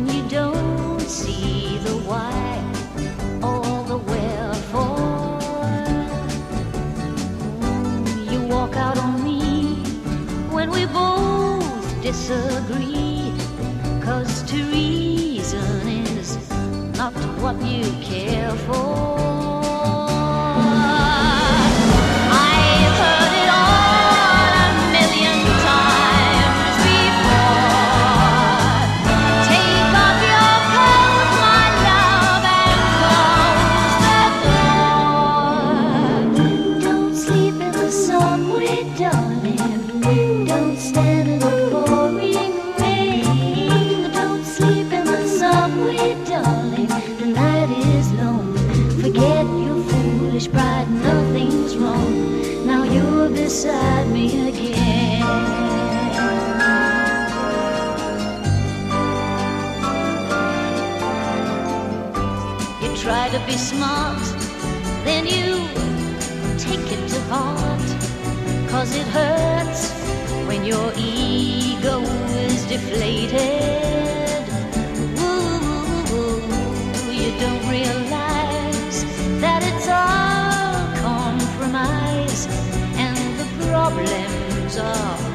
when you don't see the why or the wherefore. You walk out on me when we both disagree, 'cause to reason is not what you care for. Don't stand in the pouring rain. Don't sleep in the subway, darling. The night is long. Forget your foolish pride, nothing's wrong. Now you're beside me again. You try to be smart, then you take it to heart, 'cause it hurts when your ego is deflated. Ooh, you don't realize that it's all compromise, and the problems are